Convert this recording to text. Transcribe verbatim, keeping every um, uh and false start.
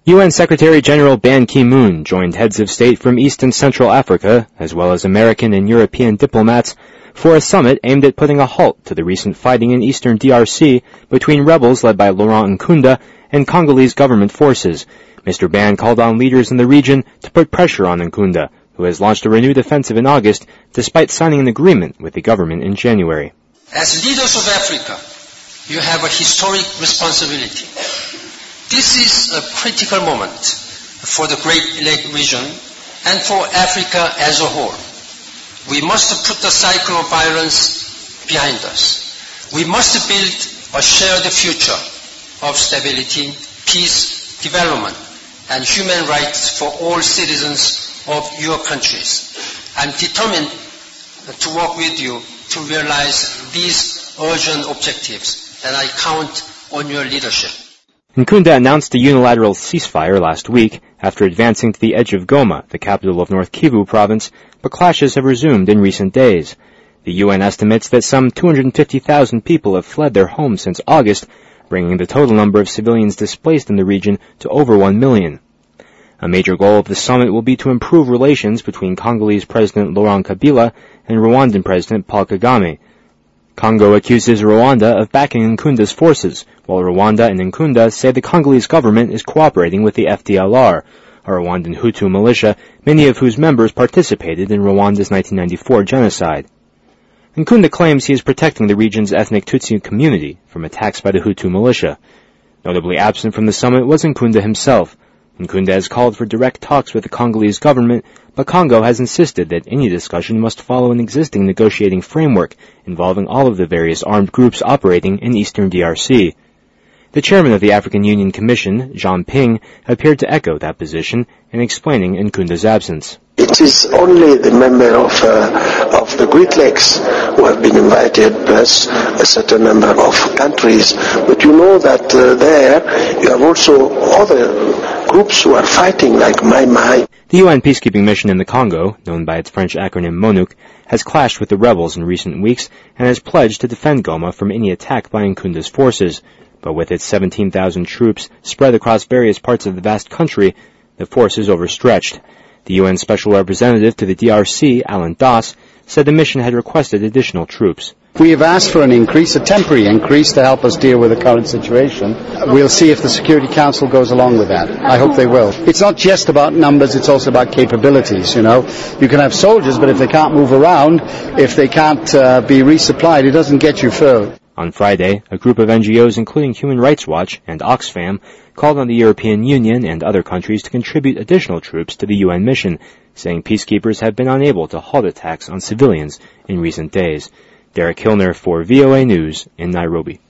U N Secretary-General Ban Ki-moon joined heads of state from East and Central Africa, as well as American and European diplomats, for a summit aimed at putting a halt to the recent fighting in eastern D R C between rebels led by Laurent Nkunda and Congolese government forces. Mister Ban called on leaders in the region to put pressure on Nkunda, who has launched a renewed offensive in August, despite signing an agreement with the government in January. As leaders of Africa, you have a historic responsibility. This is a critical moment for the Great Lake region and for Africa as a whole. We must put the cycle of violence behind us. We must build a shared future of stability, peace, development, and human rights for all citizens of your countries. I'm determined to work with you to realize these urgent objectives, and I count on your leadership. Nkunda announced a unilateral ceasefire last week after advancing to the edge of Goma, the capital of North Kivu province, but clashes have resumed in recent days. The U N estimates that some two hundred fifty thousand people have fled their homes since August, bringing the total number of civilians displaced in the region to over one million. A major goal of the summit will be to improve relations between Congolese President Laurent Kabila and Rwandan President Paul Kagame. Congo accuses Rwanda of backing Nkunda's forces, while Rwanda and Nkunda say the Congolese government is cooperating with the F D L R, a Rwandan Hutu militia, many of whose members participated in Rwanda's nineteen ninety-four genocide. Nkunda claims he is protecting the region's ethnic Tutsi community from attacks by the Hutu militia. Notably absent from the summit was Nkunda himself. Nkunda has called for direct talks with the Congolese government, but Congo has insisted that any discussion must follow an existing negotiating framework involving all of the various armed groups operating in eastern D R C. The chairman of the African Union Commission, Jean Ping, appeared to echo that position in explaining Nkunda's absence. It is only the member of, uh, of the Great Lakes who have been invited, plus a certain number of countries. But you know that uh, there you have also other groups who are fighting, like Mai Mai. The U N peacekeeping mission in the Congo, known by its French acronym MONUC, has clashed with the rebels in recent weeks and has pledged to defend Goma from any attack by Nkunda's forces. But with its seventeen thousand troops spread across various parts of the vast country, the force is overstretched. The U N Special Representative to the D R C, Alan Doss, said the mission had requested additional troops. We have asked for an increase, a temporary increase, to help us deal with the current situation. We'll see if the Security Council goes along with that. I hope they will. It's not just about numbers, it's also about capabilities, you know. You can have soldiers, but if they can't move around, if they can't uh, be resupplied, it doesn't get you further. On Friday, a group of N G Os, including Human Rights Watch and Oxfam, called on the European Union and other countries to contribute additional troops to the U N mission, saying peacekeepers have been unable to halt attacks on civilians in recent days. Derek Hilner for V O A News in Nairobi.